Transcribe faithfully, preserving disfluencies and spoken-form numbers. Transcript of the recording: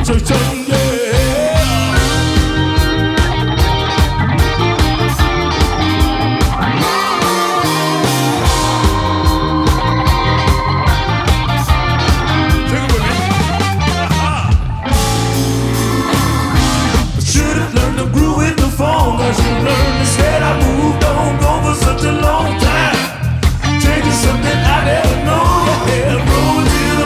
church, church, yeah. Sing it with me. I should have learned to groove with the phone. I should have learned to